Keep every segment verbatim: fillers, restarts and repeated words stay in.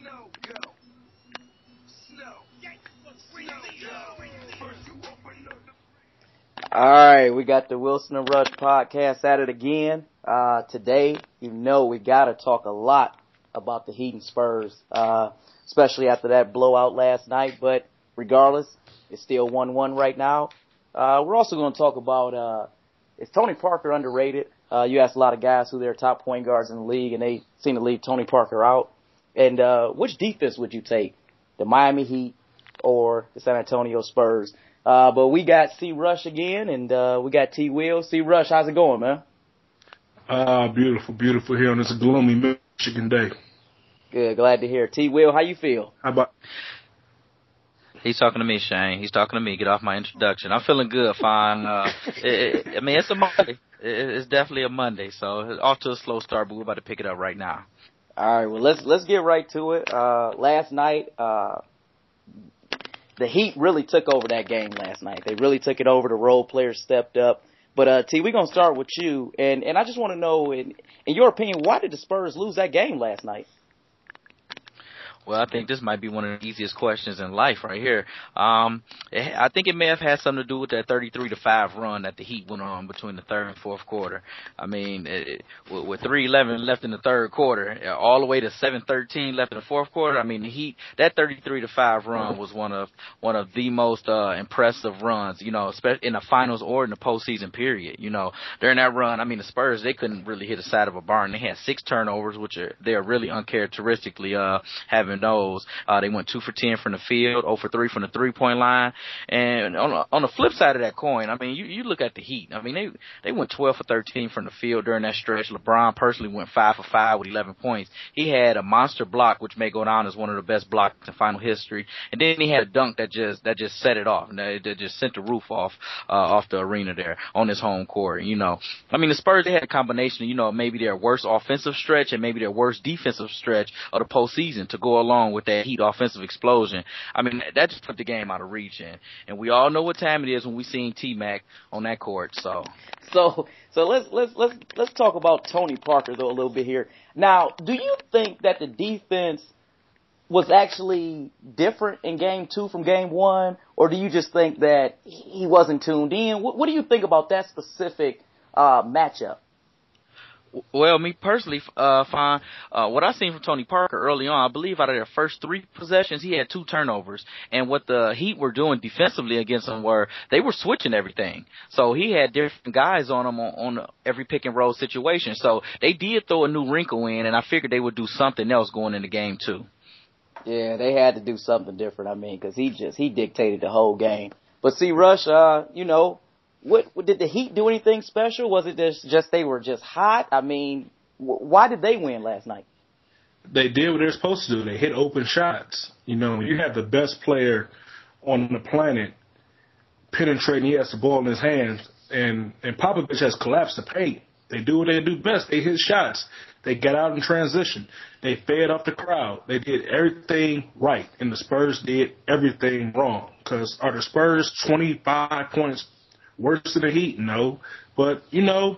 All right, we got the Wilson and Rush podcast at it again. Uh, today, you know, we got to talk a lot about the Heat and Spurs, uh, especially after that blowout last night. But regardless, it's still one one right now. Uh, we're also going to talk about, uh, is Tony Parker underrated? Uh, you asked a lot of guys who their top point guards in the league, and they seem to leave Tony Parker out. And uh, which defense would you take, the Miami Heat or the San Antonio Spurs? Uh, but we got C. Rush again, and uh, we got T. Will. C. Rush, how's it going, man? Uh, beautiful, beautiful here on this gloomy Michigan day. Good, glad to hear. T. Will, how you feel? How about? He's talking to me, Shane. He's talking to me. Get off my introduction. I'm feeling good, fine. Uh, it, it, I mean, it's a Monday. It, it's definitely a Monday, so it's off to a slow start, but we're about to pick it up right now. All right, well, let's let's get right to it. Uh, last night, uh, the Heat really took over that game last night. They really took it over. The role players stepped up. But, uh, T, we're going to start with you. And, and I just want to know, in, in your opinion, why did the Spurs lose that game last night? Well, I think this might be one of the easiest questions in life right here. Um, it, I think it may have had something to do with that thirty-three to five run that the Heat went on between the third and fourth quarter. I mean, it, with, with three eleven left in the third quarter, all the way to seven thirteen left in the fourth quarter, I mean, the Heat, that thirty-three to five run was one of one of the most uh, impressive runs, you know, especially in the finals or in the postseason period. You know, during that run, I mean, the Spurs, they couldn't really hit the side of a barn. They had six turnovers, which are they are really uncharacteristically uh, having those. Uh, they went two for ten from the field, zero for three from the three-point line. And on the, on the flip side of that coin, I mean, you, you look at the Heat. I mean, they they went twelve for thirteen from the field during that stretch. LeBron personally went five for five with eleven points. He had a monster block, which may go down as one of the best blocks in final history. And then he had a dunk that just that just set it off. That just sent the roof off uh, off the arena there on his home court. You know, I mean, the Spurs, they had a combination of, you know, maybe their worst offensive stretch and maybe their worst defensive stretch of the postseason to go along with that Heat offensive explosion. I mean, that just put the game out of reach, and and we all know what time it is when we seen T-Mac on that court. So, so, so let's let's let's let's talk about Tony Parker though a little bit here. Now, do you think that the defense was actually different in game two from game one, or do you just think that he wasn't tuned in? What, what do you think about that specific uh, matchup? Well, me personally, uh, fine. Uh, what I seen from Tony Parker early on, I believe out of their first three possessions, he had two turnovers. And what the Heat were doing defensively against him were they were switching everything. So he had different guys on him on, on every pick and roll situation. So they did throw a new wrinkle in, and I figured they would do something else going into game two. Yeah, they had to do something different. I mean, because he just he dictated the whole game. But see, Rush, uh, you know. What, what did the Heat do anything special? Was it just, just they were just hot? I mean, wh- why did they win last night? They did what they're supposed to do. They hit open shots. You know, you have the best player on the planet penetrating. He has the ball in his hands, and, and Popovich has collapsed the paint. They do what they do best. They hit shots. They get out in transition. They fed off the crowd. They did everything right, and the Spurs did everything wrong. Because are the Spurs twenty-five points worse than the Heat? No. But, you know,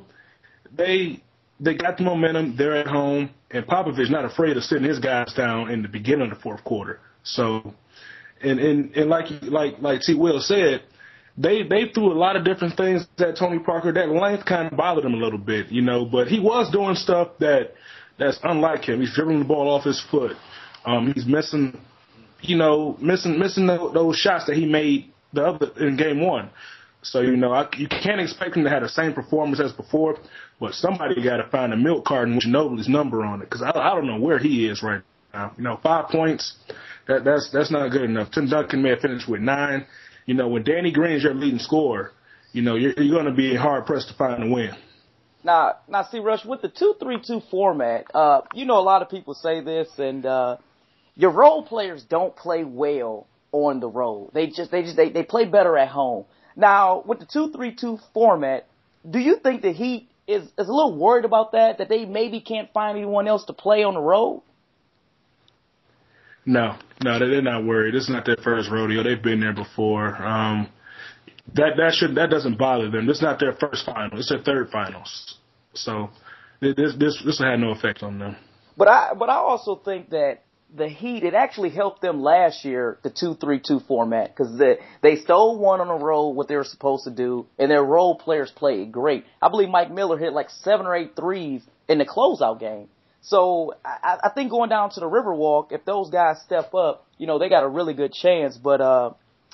they they got the momentum. They're at home. And Popovich not afraid of sitting his guys down in the beginning of the fourth quarter. So, and and, and like like like T. Will said, they, they threw a lot of different things at Tony Parker. That length kind of bothered him a little bit, you know. But he was doing stuff that that's unlike him. He's dribbling the ball off his foot. Um, he's missing, you know, missing missing those, those shots that he made the other in game one. So, you know, I, you can't expect him to have the same performance as before, but somebody got to find a milk carton with Ginobili's number on it, because I, I don't know where he is right now. You know, five points, that, that's that's not good enough. Tim Duncan may have finished with nine. You know, when Danny Green's your leading scorer, you know, you're, you're going to be hard-pressed to find a win. Now, now, see, Rush, with the two three two format, uh, you know, a lot of people say this, and uh, your role players don't play well on the road. They just they just they, they play better at home. Now, with the two three two format, do you think the Heat is, is a little worried about that, that they maybe can't find anyone else to play on the road? No, no, they're not worried. This is not their first rodeo. They've been there before. Um, that that should that doesn't bother them. This is not their first final. It's their third finals. So this this this will have no effect on them. But I but I also think that the Heat, it actually helped them last year, the two three two format, because they, they stole one on the road, what they were supposed to do, and their role players played great. I believe Mike Miller hit like seven or eight threes in the closeout game. So I, I think going down to the Riverwalk, if those guys step up, you know, they got a really good chance. But uh,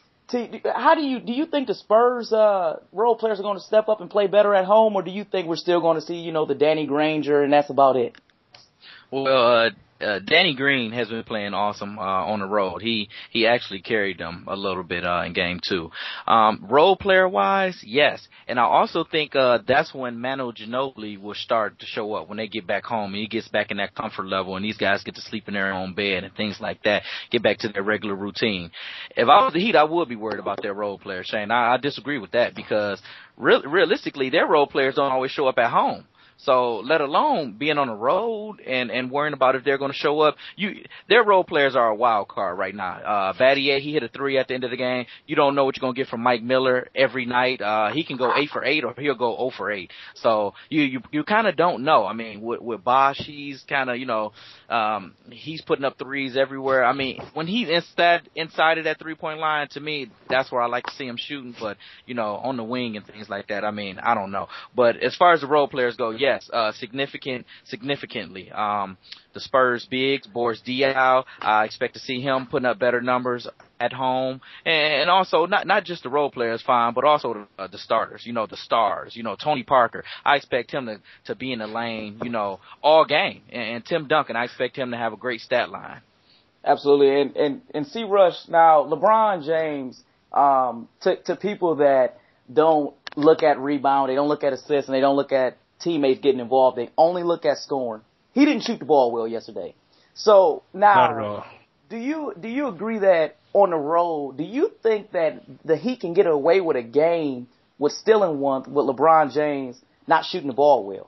T, how do you do you think the Spurs uh, role players are going to step up and play better at home, or do you think we're still going to see, you know, the Danny Granger and that's about it? Well, uh, uh, Danny Green has been playing awesome uh, on the road. He he actually carried them a little bit uh, in game two. Um, role player wise, yes, and I also think uh, that's when Manu Ginobili will start to show up when they get back home and he gets back in that comfort level and these guys get to sleep in their own bed and things like that. Get back to their regular routine. If I was the Heat, I would be worried about their role players, Shane. I, I disagree with that because real, realistically, their role players don't always show up at home. So let alone being on the road and, and worrying about if they're going to show up. You, their role players are a wild card right now. Uh, Battier, he hit a three at the end of the game. You don't know what you're going to get from Mike Miller every night. Uh, he can go eight for eight or he'll go zero for eight. So you, you, you kind of don't know. I mean, with, with Bosh, he's kind of, you know, um, he's putting up threes everywhere. I mean, when he's inside, inside of that three point line, to me, that's where I like to see him shooting. But, you know, on the wing and things like that, I mean, I don't know. But as far as the role players go, yeah. Yes, uh, significant, significantly. Um, the Spurs bigs, Boris Diaw, I expect to see him putting up better numbers at home, and, and also not not just the role players, fine, but also the, uh, the starters. You know, the stars. You know, Tony Parker. I expect him to to be in the lane, you know, all game. And, and Tim Duncan, I expect him to have a great stat line. Absolutely, and and and C. Rush. Now, LeBron James, um, to to people that don't look at rebound, they don't look at assists, and they don't look at teammates getting involved, they only look at scoring. He didn't shoot the ball well yesterday. So now, do you do you agree that on the road, do you think that the Heat can get away with a game with stealing one with LeBron James not shooting the ball well?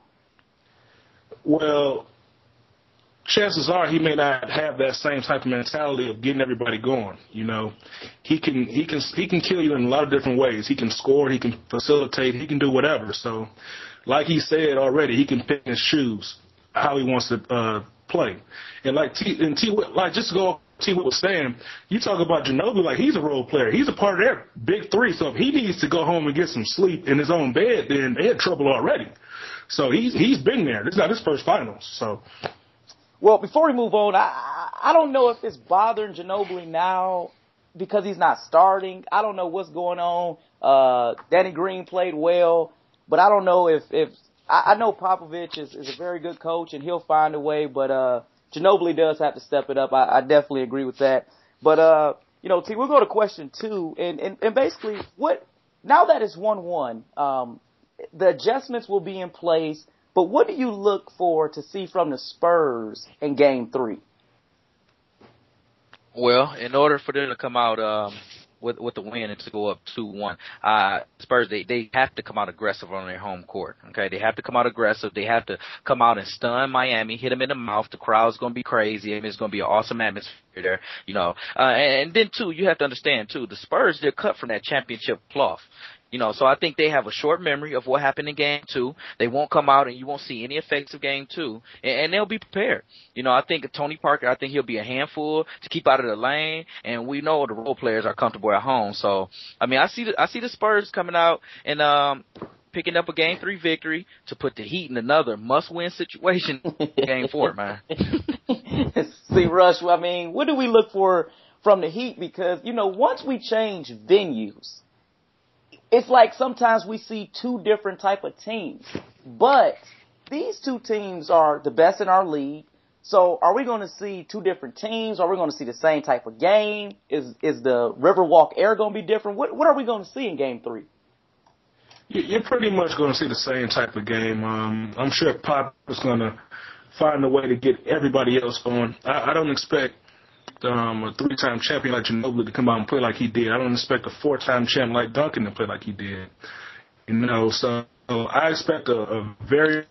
Well, chances are he may not have that same type of mentality of getting everybody going. You know, he can he can he can kill you in a lot of different ways. He can score, he can facilitate, he can do whatever. So, like he said already, he can pick and choose how he wants to uh, play. And like T, and T, like just to go off T was saying, you talk about Ginobili like he's a role player. He's a part of their big three. So if he needs to go home and get some sleep in his own bed, then they had trouble already. So he's he's been there. This is not his first finals. So. Well, before we move on, I I don't know if it's bothering Ginobili now because he's not starting. I don't know what's going on. Uh, Danny Green played well. But I don't know if, if I, I know Popovich is, is a very good coach and he'll find a way, but uh Ginobili does have to step it up. I, I definitely agree with that. But uh you know, T, we'll go to question two and, and, and basically what now that it's one one, um the adjustments will be in place, but what do you look for to see from the Spurs in game three? Well, in order for them to come out um with with the win and to go up two one. Uh, Spurs, they, they have to come out aggressive on their home court, okay? They have to come out aggressive. They have to come out and stun Miami, hit them in the mouth. The crowd's going to be crazy. I mean, it's going to be an awesome atmosphere there, you know. Uh, and, and then, too, you have to understand, too, the Spurs, they're cut from that championship cloth. You know, so I think they have a short memory of what happened in game two. They won't come out and you won't see any effects of game two. And, and they'll be prepared. You know, I think Tony Parker, I think he'll be a handful to keep out of the lane. And we know the role players are comfortable at home. So, I mean, I see the, I see the Spurs coming out and, um, picking up a game three victory to put the Heat in another must-win situation in game four, man. See, Rush, I mean, what do we look for from the Heat? Because, you know, once we change venues, it's like sometimes we see two different type of teams, but these two teams are the best in our league. So are we going to see two different teams? Are we going to see the same type of game? Is is the Riverwalk air going to be different? What what are we going to see in game three? You're pretty much going to see the same type of game. Um, I'm sure Pop is going to find a way to get everybody else going. I, I don't expect Um, a three-time champion like Ginobili to come out and play like he did. I don't expect a four-time champ like Duncan to play like he did. You know, so, so I expect a, a very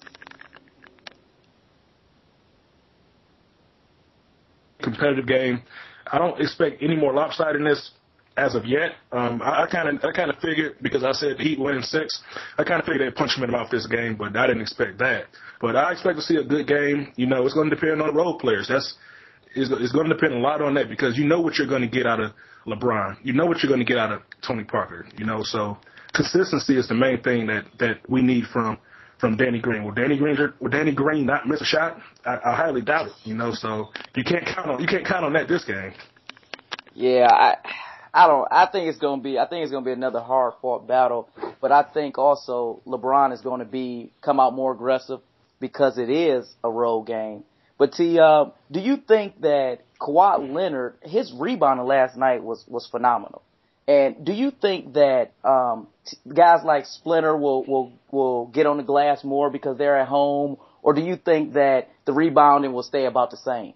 competitive game. I don't expect any more lopsidedness as of yet. Um, I kind of, I kind of figured because I said the Heat win in six. I kind of figured they'd punch him in the mouth this game, but I didn't expect that. But I expect to see a good game. You know, it's going to depend on the role players. That's is, is going to depend a lot on that because you know what you're going to get out of LeBron. You know what you're going to get out of Tony Parker. You know, so consistency is the main thing that, that we need from from Danny Green. Will Danny Green will Danny Green not miss a shot? I, I highly doubt it. You know, so you can't count on you can't count on that this game. Yeah, I I don't. I think it's going to be. I think it's going to be another hard fought battle. But I think also LeBron is going to be come out more aggressive because it is a road game. But T, uh, do you think that Kawhi Leonard, his rebounding last night was was phenomenal? And do you think that um, guys like Splinter will will will get on the glass more because they're at home, or do you think that the rebounding will stay about the same?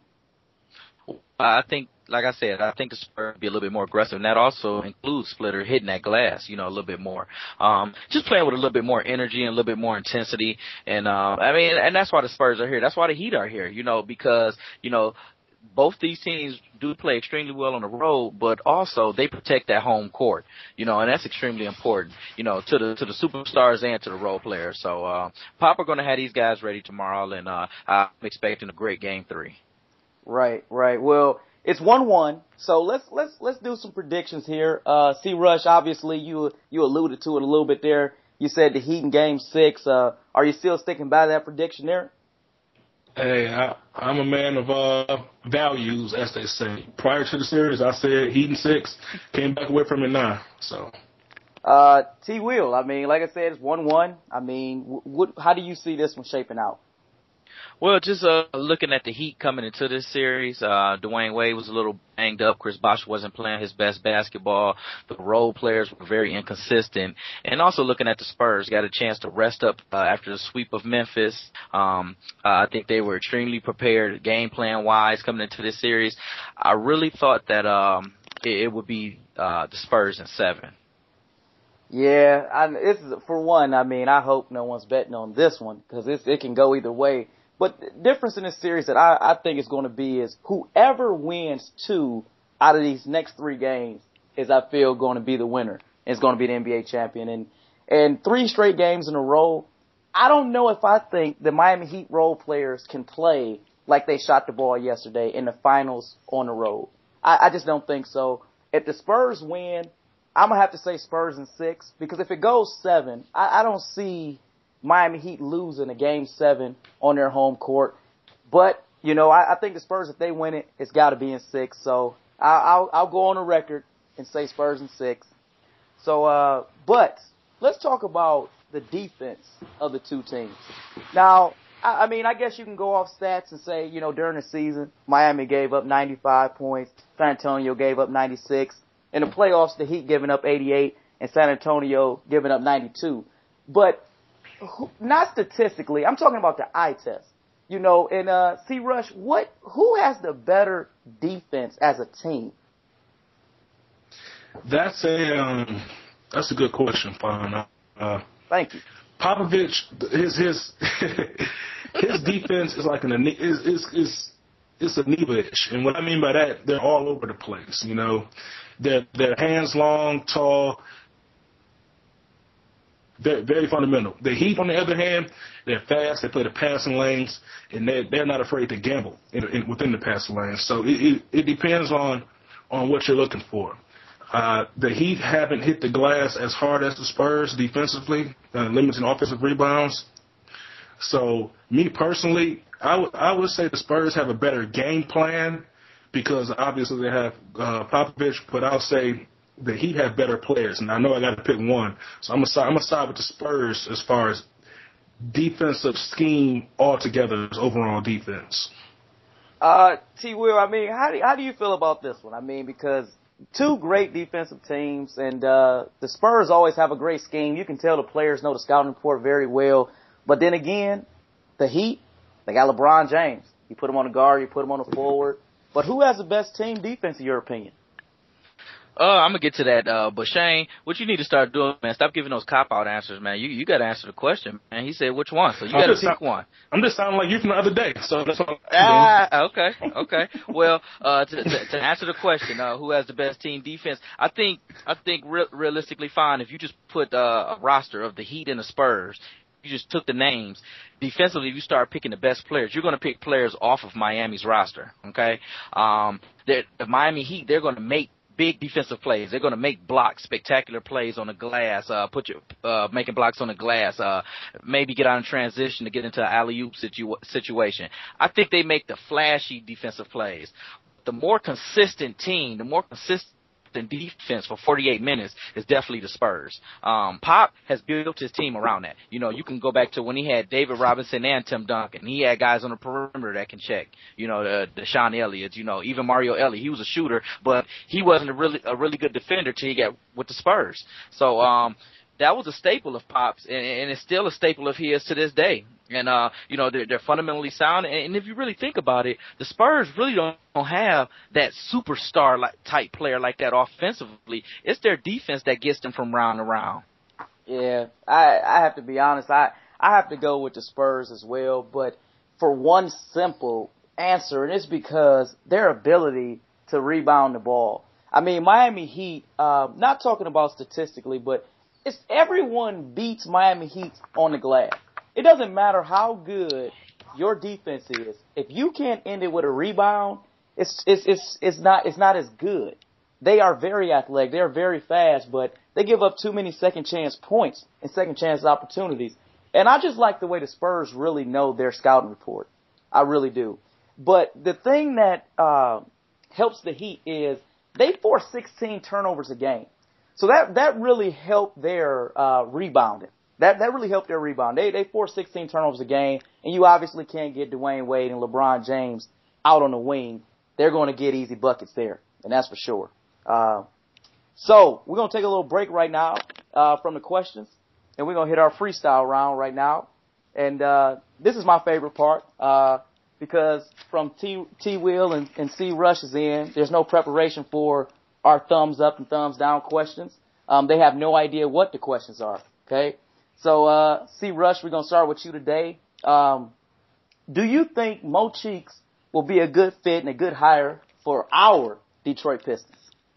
I think, like I said, I think the Spurs will be a little bit more aggressive, and that also includes Splitter hitting that glass, you know, a little bit more. Um, just playing with a little bit more energy and a little bit more intensity. And, uh, I mean, and that's why the Spurs are here. That's why the Heat are here, you know, because, you know, both these teams do play extremely well on the road, but also they protect that home court, you know, and that's extremely important, you know, to the to the superstars and to the role players. So, uh, Pop are going to have these guys ready tomorrow, and uh, I'm expecting a great game three. Right, right. Well, it's one one, so let's let's let's do some predictions here. Uh, C. Rush, obviously you you alluded to it a little bit there. You said the Heat in Game Six. Uh, are you still sticking by that prediction there? Hey, I, I'm a man of uh, values, as they say. Prior to the series, I said Heat in six, came back away from it nine. So, uh, T. Will, I mean, like I said, it's one one. I mean, what? How do you see this one shaping out? Well, just uh, looking at the Heat coming into this series, uh, Dwayne Wade was a little banged up. Chris Bosh wasn't playing his best basketball. The role players were very inconsistent. And also looking at the Spurs, got a chance to rest up uh, after the sweep of Memphis. Um, uh, I think they were extremely prepared game plan-wise coming into this series. I really thought that um, it, it would be uh, the Spurs in seven. Yeah, I, it's, for one, I mean, I hope no one's betting on this one because it can go either way. But the difference in this series that I, I think is going to be is whoever wins two out of these next three games is, I feel, going to be the winner. Is going to be the N B A champion. And, and three straight games in a row, I don't know if I think the Miami Heat role players can play like they shot the ball yesterday in the finals on the road. I, I just don't think so. If the Spurs win, I'm going to have to say Spurs in six because if it goes seven, I, I don't see Miami Heat losing a game seven on their home court. But, you know, I, I think the Spurs, if they win it, it's got to be in six. So I, I'll, I'll go on the record and say Spurs in six. So, uh, but let's talk about the defense of the two teams. Now, I, I mean, I guess you can go off stats and say, you know, during the season, Miami gave up ninety-five points. San Antonio gave up ninety-six. In the playoffs, the Heat giving up eighty-eight and San Antonio giving up ninety-two. But not statistically, I'm talking about the eye test. You know, and uh, C. Rush, what? Who has the better defense as a team? That's a um, that's a good question, Fawn. Uh, Thank you. Popovich, his his his defense is like an is is is it's amoeba-ish, and what I mean by that, they're all over the place. You know, they're they're hands long, tall. Very, very fundamental. The Heat, on the other hand, they're fast. They play the passing lanes, and they're, they're not afraid to gamble in, in, within the passing lanes. So it, it, it depends on, on what you're looking for. Uh, the Heat haven't hit the glass as hard as the Spurs defensively, uh, limiting offensive rebounds. So me personally, I, w- I would say the Spurs have a better game plan because obviously they have uh, Popovich, but I'll say the Heat have better players, and I know I got to pick one. So I'm gonna side, I'm gonna side with the Spurs as far as defensive scheme altogether, as overall defense. Uh, T. Will, I mean, how do how do you feel about this one? I mean, because two great defensive teams, and uh, the Spurs always have a great scheme. You can tell the players know the scouting report very well. But then again, the Heat, they got LeBron James. You put him on the guard, you put him on the forward. But who has the best team defense in your opinion? Uh, I'm gonna get to that, uh, but Shane, what you need to start doing, man, stop giving those cop-out answers, man. You you gotta answer the question, man. He said which one, so you gotta pick sound, one. I'm just sounding like you from the other day, so that's what I'm ah, doing. okay, okay. Well, uh, to, to, to answer the question, uh, who has the best team defense? I think, I think re- realistically fine if you just put, uh, a roster of the Heat and the Spurs, you just took the names. Defensively, if you start picking the best players, you're going to pick players off of Miami's roster, okay? Um, the Miami Heat, they're going to make big defensive plays. They're going to make blocks, spectacular plays on the glass, uh, put your, uh, making blocks on the glass, uh, maybe get out in transition to get into an alley-oop situ- situation. I think they make the flashy defensive plays. The more consistent team, the more consistent defense for forty-eight minutes is definitely the Spurs. Um, Pop has built his team around that. You know, you can go back to when he had David Robinson and Tim Duncan. He had guys on the perimeter that can check. You know, the, the Sean Elliott, you know, even Mario Ellie. He was a shooter, but he wasn't a really, a really good defender till he got with the Spurs. So, um, that was a staple of Pop's, and, and it's still a staple of his to this day. And, uh, you know, they're, they're fundamentally sound. And, and if you really think about it, the Spurs really don't, don't have that superstar like, type player like that offensively. It's their defense that gets them from round to round. Yeah, I, I have to be honest. I, I have to go with the Spurs as well, but for one simple answer, and it's because their ability to rebound the ball. I mean, Miami Heat, uh, not talking about statistically, but it's everyone beats Miami Heat on the glass. It doesn't matter how good your defense is. If you can't end it with a rebound, it's it's it's it's not it's not as good. They are very athletic. They are very fast, but they give up too many second chance points and second chance opportunities. And I just like the way the Spurs really know their scouting report. I really do. But the thing that uh, helps the Heat is they force sixteen turnovers a game. So that that really helped their uh, rebounding. That that really helped their rebound. They they force sixteen turnovers a game, and you obviously can't get Dwayne Wade and LeBron James out on the wing. They're going to get easy buckets there, and that's for sure. Uh, so we're going to take a little break right now uh, from the questions, and we're going to hit our freestyle round right now. And uh, this is my favorite part uh, because from T T Will and, and C Rush is in, there's no preparation for our thumbs up and thumbs down questions. Um, they have no idea what the questions are. Okay. So, uh, C Rush, we're going to start with you today. Um, do you think Mo Cheeks will be a good fit and a good hire for our Detroit Pistons?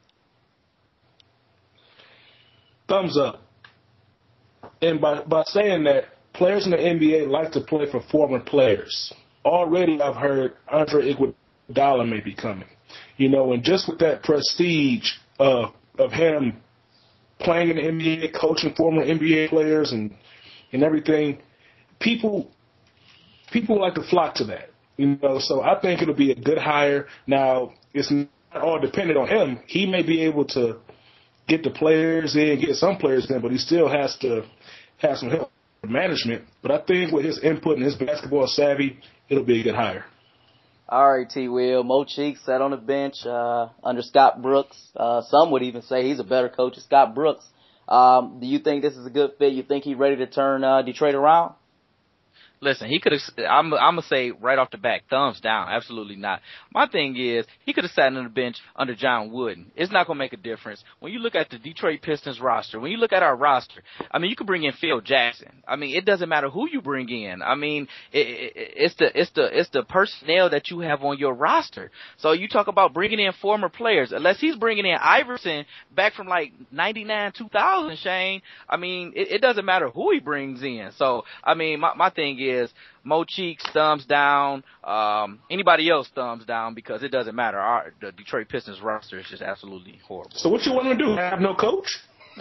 Thumbs up. And by, by saying that, players in the N B A like to play for former players. Already I've heard Andre Iguodala may be coming. You know, and just with that prestige of, of him playing in the N B A, coaching former N B A players and and everything, people people like to flock to that. You know, so I think it'll be a good hire. Now, it's not all dependent on him. He may be able to get the players in, get some players in, but he still has to have some help with management. But I think with his input and his basketball savvy, it'll be a good hire. All right, T. Will. Mo Cheeks sat on the bench uh, under Scott Brooks. Uh, some would even say he's a better coach than Scott Brooks. Um, do you think this is a good fit? You think he's ready to turn uh, Detroit around? Listen, he could have, I'm, I'm going to say right off the back, thumbs down. Absolutely not. My thing is, he could have sat on the bench under John Wooden. It's not going to make a difference. When you look at the Detroit Pistons roster, when you look at our roster, I mean, you could bring in Phil Jackson. I mean, it doesn't matter who you bring in. I mean, it, it, it's the, it's the, it's the personnel that you have on your roster. So you talk about bringing in former players. Unless he's bringing in Iverson back from like ninety-nine, two thousand, Shane, I mean, it, it doesn't matter who he brings in. So, I mean, my, my thing is, is Mo Cheeks, thumbs down. Um, anybody else, thumbs down, because it doesn't matter. Our, the Detroit Pistons roster is just absolutely horrible. So what you want to do? Have no coach?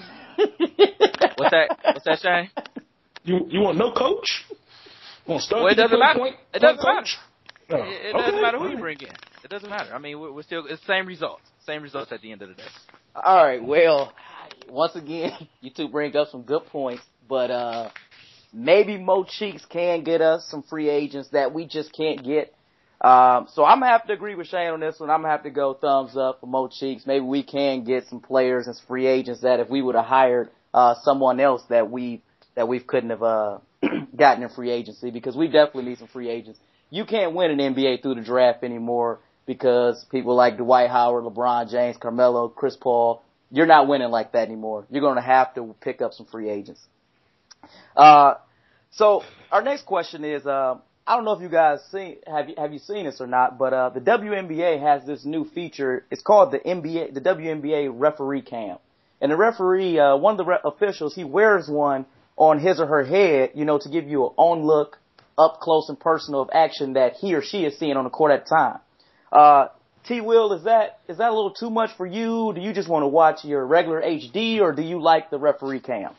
What's that? What's that, Shane? You you want no coach? Want to start? Well, it doesn't matter. Point, it doesn't point matter. Oh. It, it okay. doesn't matter who you bring in. It doesn't matter. I mean, we're, we're still it's the same results. Same results at the end of the day. All right. Well, once again, you two bring up some good points, but uh. maybe Mo Cheeks can get us some free agents that we just can't get. Um, so I'm going to have to agree with Shane on this one. I'm going to have to go thumbs up for Mo Cheeks. Maybe we can get some players and some free agents that if we would have hired uh, someone else that we that we couldn't have uh, gotten in free agency, because we definitely need some free agents. You can't win an N B A through the draft anymore because people like Dwight Howard, LeBron James, Carmelo, Chris Paul, you're not winning like that anymore. You're going to have to pick up some free agents. Uh, so our next question is, uh, I don't know if you guys seen, have you, have you seen this or not, but, uh, the W N B A has this new feature. It's called the N B A, the W N B A referee cam. And the referee, uh, one of the re- officials, he wears one on his or her head, you know, to give you an on look, up close and personal of action that he or she is seeing on the court at the time. Uh, T. Will, is that is that a little too much for you? Do you just want to watch your regular H D, or do you like the referee cam?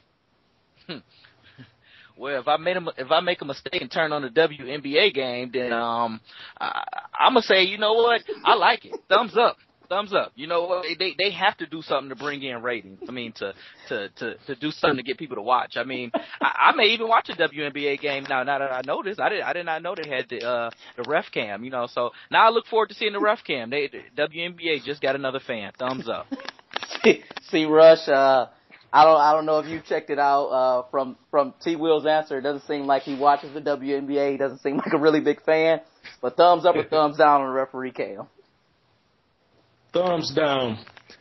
Well, if I made a, if I make a mistake and turn on the W N B A game, then um, I, I'm gonna say, you know what, I like it. Thumbs up, thumbs up. You know what, they they have to do something to bring in ratings. I mean, to to to, to do something to get people to watch. I mean, I, I may even watch a W N B A game now. Now that I know this, I did I did not know they had the uh the ref cam. You know, so now I look forward to seeing the ref cam. They the W N B A just got another fan. Thumbs up. see, see, Rush. Uh, I don't I don't know if you checked it out uh, from from T. Will's answer. It doesn't seem like he watches the W N B A. He doesn't seem like a really big fan. But thumbs up or thumbs down on the referee cam? Thumbs down.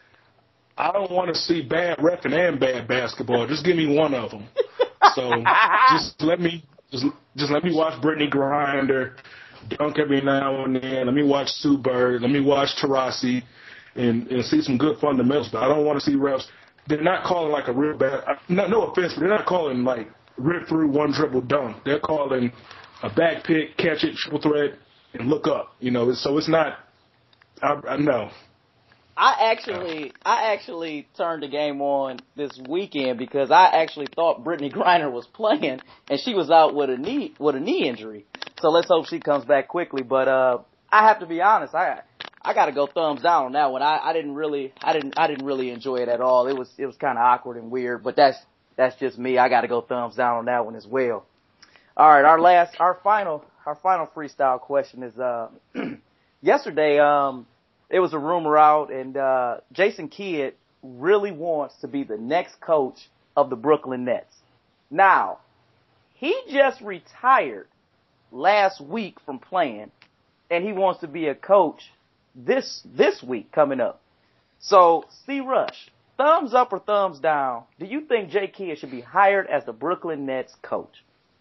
I don't want to see bad reffing and bad basketball. Just give me one of them. So just let me just just let me watch Brittany Griner dunk every now and then. Let me watch Sue Bird. Let me watch Taurasi and and see some good fundamentals. But I don't want to see refs. They're not calling like a real bad. No, no offense, but they're not calling like rip through one dribble dunk. They're calling a back pick, catch it, triple threat, and look up. You know, so it's not. I, I know. I actually, I actually turned the game on this weekend because I actually thought Brittany Griner was playing, and she was out with a knee with a knee injury. So let's hope she comes back quickly. But uh, I have to be honest, I I got to go thumbs down on that one. I, I didn't really, I didn't, I didn't really enjoy it at all. It was, it was kind of awkward and weird. But that's that's just me. I got to go thumbs down on that one as well. All right, our last, our final, our final freestyle question is uh, yesterday. Um. It was a rumor out, and uh, Jason Kidd really wants to be the next coach of the Brooklyn Nets. Now, he just retired last week from playing, and he wants to be a coach this this week coming up. So, C. Rush, thumbs up or thumbs down, do you think Jay Kidd should be hired as the Brooklyn Nets coach?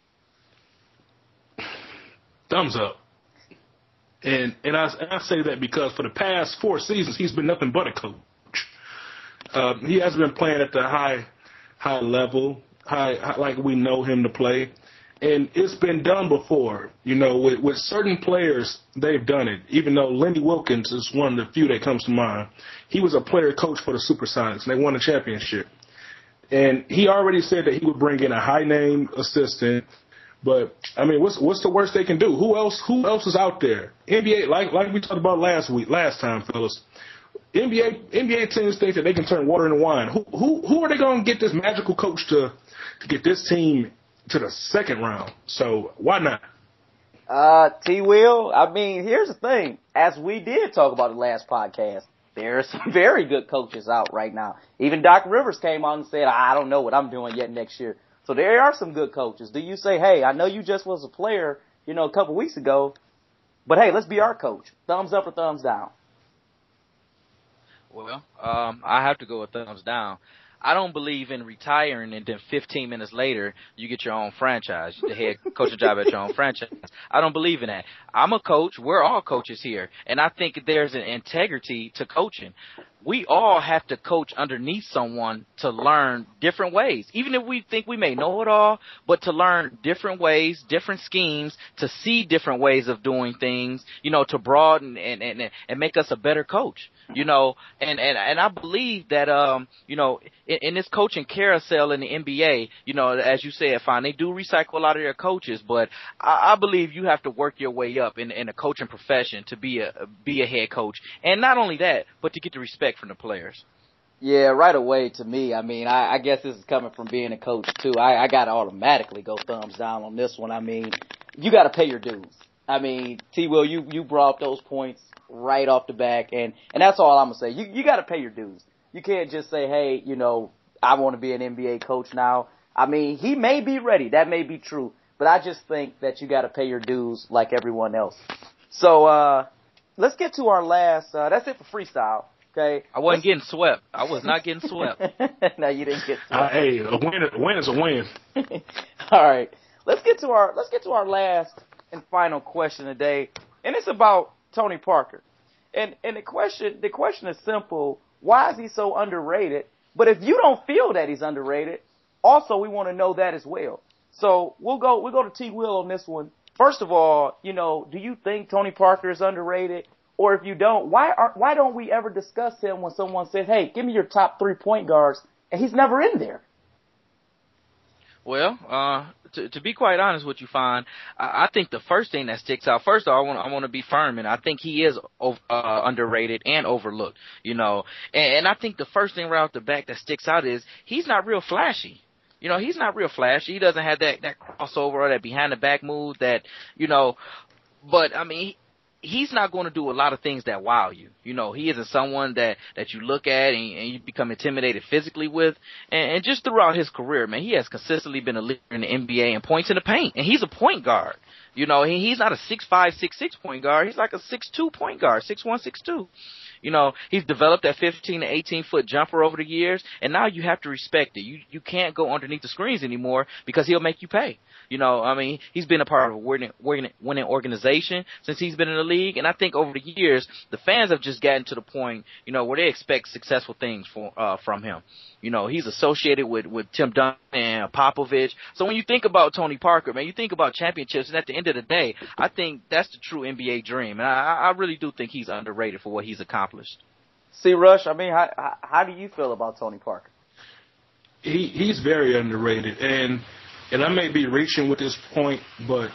Thumbs up. And and I, and I say that because for the past four seasons, he's been nothing but a coach. Uh, he hasn't been playing at the high high level, high, high like we know him to play. And it's been done before. You know, with, with certain players, they've done it. Even though Lenny Wilkins is one of the few that comes to mind. He was a player coach for the Supersonics, and they won a championship. And he already said that he would bring in a high-name assistant. But I mean, what's what's the worst they can do? Who else? Who else is out there? N B A, like like we talked about last week, last time, fellas. N B A N B A teams think that they can turn water into wine. Who who who are they going to get this magical coach to to get this team to the second round? So why not? Uh, T. Will, I mean, here's the thing. As we did talk about the last podcast, there are some very good coaches out right now. Even Doc Rivers came on and said, I don't know what I'm doing yet next year. So there are some good coaches. Do you say, hey, I know you just was a player, you know, a couple weeks ago, but hey, let's be our coach. Thumbs up or thumbs down? Well, um, I have to go with thumbs down. I don't believe in retiring and then fifteen minutes later you get your own franchise, the head coaching job at your own franchise. I don't believe in that. I'm a coach. We're all coaches here. And I think there's an integrity to coaching. We all have to coach underneath someone to learn different ways. Even if we think we may know it all, but to learn different ways, different schemes, to see different ways of doing things, you know, to broaden and, and, and make us a better coach. You know, and, and, and I believe that, um, you know, in, in this coaching carousel in the N B A, you know, as you said, fine, they do recycle a lot of their coaches, but I, I believe you have to work your way up in, in a coaching profession to be a, be a head coach. And not only that, but to get the respect from the players. Yeah, right away to me. I mean, I, I guess this is coming from being a coach too. I, I got to automatically go thumbs down on this one. I mean, you got to pay your dues. I mean, T. Will, you, you brought up those points right off the back, and, and that's all I'm going to say. You, you got to pay your dues. You can't just say, hey, you know, I want to be an N B A coach now. I mean, he may be ready. That may be true. But I just think that you got to pay your dues like everyone else. So, uh, let's get to our last, uh, that's it for freestyle. Okay. I wasn't let's, getting swept. I was not getting swept. No, you didn't get swept. Uh, hey, a win, a win is a win. All right. Let's get to our, let's get to our last and final question today. And it's about Tony Parker. And and the question the question is simple. Why is he so underrated? But if you don't feel that he's underrated, also we want to know that as well. So we'll go we'll go to T. Will on this one. First of all, you know, do you think Tony Parker is underrated? Or if you don't, why are, why don't we ever discuss him when someone says, hey, give me your top three point guards, and he's never in there? Well, uh, to, to be quite honest with you, Fon, I, I think the first thing that sticks out, first of all, I want I want to be firm, and I think he is uh, underrated and overlooked, you know. And, and I think the first thing right off the back that sticks out is he's not real flashy. You know, he's not real flashy. He doesn't have that, that crossover or that behind-the-back move that, you know, but, I mean, he's not going to do a lot of things that wow you. You know, he isn't someone that, that you look at and, and you become intimidated physically with. And, and just throughout his career, man, he has consistently been a leader in the N B A in points in the paint. And he's a point guard. You know, he, he's not a six five, six six point guard. He's like a six two point guard, six one, six two. You know, he's developed that fifteen to eighteen foot jumper over the years, and now you have to respect it. You you can't go underneath the screens anymore because he'll make you pay. You know, I mean, he's been a part of a winning, winning organization since he's been in the league, and I think over the years, the fans have just gotten to the point, you know, where they expect successful things for, uh, from him. You know, he's associated with, with Tim Duncan and Popovich. So when you think about Tony Parker, man, you think about championships, and at the end of the day, I think that's the true N B A dream, and I, I really do think he's underrated for what he's accomplished. See, Rush, I mean, how, how, how do you feel about Tony Parker? He he's very underrated, and and I may be reaching with this point, but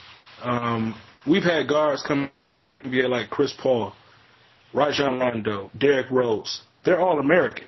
um, we've had guards come in the N B A like Chris Paul, Rajon Rondo, Derrick Rose. They're all American.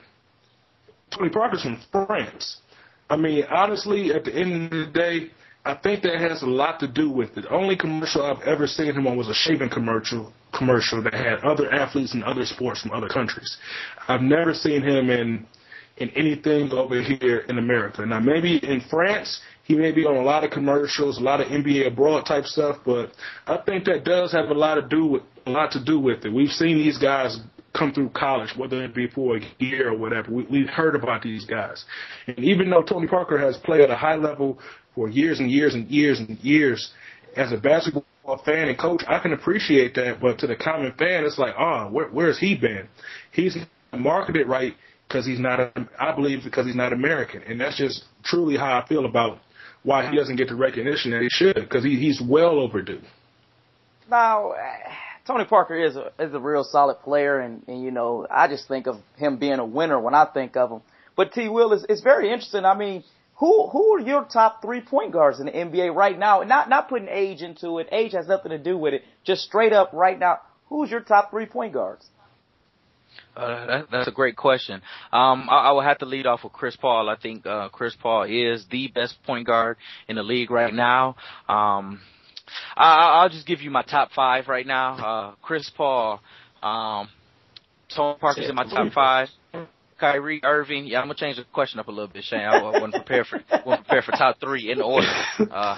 Tony Parker's from France. I mean, honestly, at the end of the day, I think that has a lot to do with it. The only commercial I've ever seen him on was a shaving commercial commercial that had other athletes in other sports from other countries. I've never seen him in in anything over here in America. Now, maybe in France, he may be on a lot of commercials, a lot of N B A abroad type stuff, but I think that does have a lot to do with a lot to do with it. We've seen these guys come through college, whether it be for a year or whatever. We, we've heard about these guys. And even though Tony Parker has played at a high level for years and years and years and years, as a basketball fan and coach, I can appreciate that. But to the common fan, it's like, oh, where, where's he been? He's marketed right because he's not, I believe, because he's not American. And that's just truly how I feel about why he doesn't get the recognition that he should, because he, he's well overdue. Now, Tony Parker is a, is a real solid player, and, and, you know, I just think of him being a winner when I think of him. But T. Will, is it's very interesting. I mean, who who are your top three point guards in the N B A right now? And not not putting age into it. Age has nothing to do with it. Just straight up right now, who's your top three point guards? Uh, that, that's a great question. Um, I, I would have to lead off with Chris Paul. I think uh, Chris Paul is the best point guard in the league right now. Um, I, I'll just give you my top five right now. Uh, Chris Paul, um, Tony Parker's in my top five. Kyrie Irving. Yeah, I'm gonna change the question up a little bit, Shane. I, I wasn't prepared for wasn't prepared for top three in order. Uh,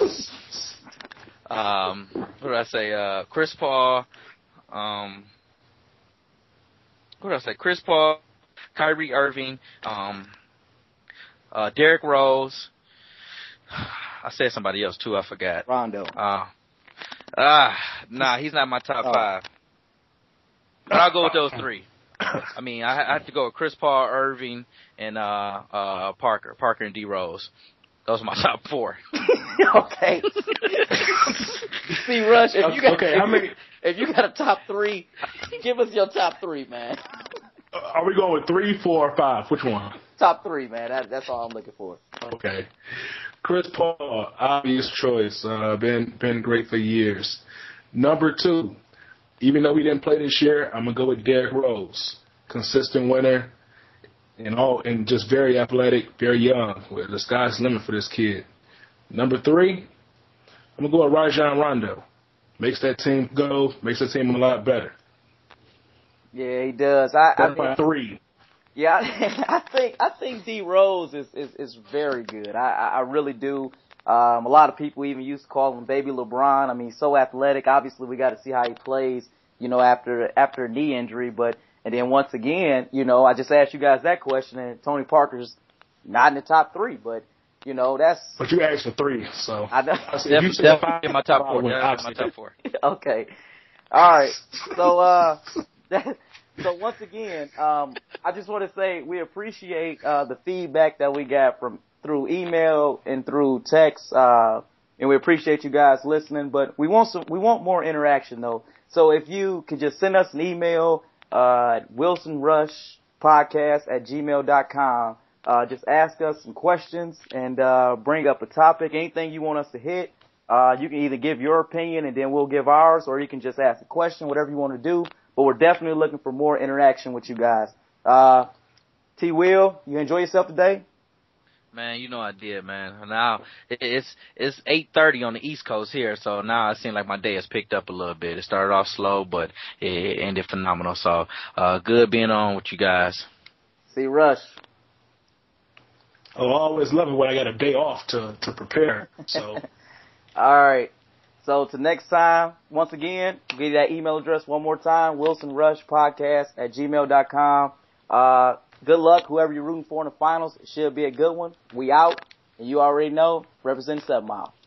um, what did I say? Uh, Chris Paul. Um, what did I say? Chris Paul, Kyrie Irving, um, uh, Derrick Rose. I said somebody else too. I forgot. Rondo. Uh, ah, nah, he's not my top oh. five. But I'll go with those three. I mean, I, I have to go with Chris Paul, Irving, and uh, uh, Parker, Parker and D Rose. Those are my top four. Okay. See, Rush, if you got okay, if, how many? If you got a top three, give us your top three, man. Are we going with three, four, or five? Which one? Top three, man. That, that's all I'm looking for. Okay. Chris Paul, obvious choice. Uh, been been great for years. Number two, even though we didn't play this year, I'm gonna go with Derrick Rose, consistent winner, and all, and just very athletic, very young. Well, the sky's the limit for this kid. Number three, I'm gonna go with Rajon Rondo. Makes that team go, makes the team a lot better. Yeah, he does. I, That's I my three. Yeah, I, I think I think D Rose is, is, is very good. I, I really do. Um, a lot of people even used to call him Baby LeBron. I mean, he's so athletic. Obviously, we got to see how he plays, you know, after after a knee injury. But and then once again, you know, I just asked you guys that question, and Tony Parker's not in the top three. But you know, that's. But you asked for three, so. I know. Definitely, definitely in my top four. Definitely in my top four. Okay. All right. So uh, that. So once again, um, I just want to say we appreciate uh, the feedback that we got from through email and through text. Uh, and we appreciate you guys listening, but we want some, we want more interaction though. So if you could just send us an email, uh, at wilson rush podcast at gmail dot com. Uh, just ask us some questions and, uh, bring up a topic, anything you want us to hit. Uh, you can either give your opinion and then we'll give ours, or you can just ask a question, whatever you want to do. But we're definitely looking for more interaction with you guys. Uh, T. Will, you enjoy yourself today? Man, you know I did, man. Now it's it's eight thirty on the East Coast here, so now it seems like my day has picked up a little bit. It started off slow, but it ended phenomenal. So uh, good being on with you guys. C. Rush. Oh, I always love it when I got a day off to to prepare. So. All right. So to next time, once again, give you that email address one more time, wilson rush podcast at gmail dot com. Uh, good luck, whoever you're rooting for in the finals. It should be a good one. We out. And you already know, represent Seven Mile.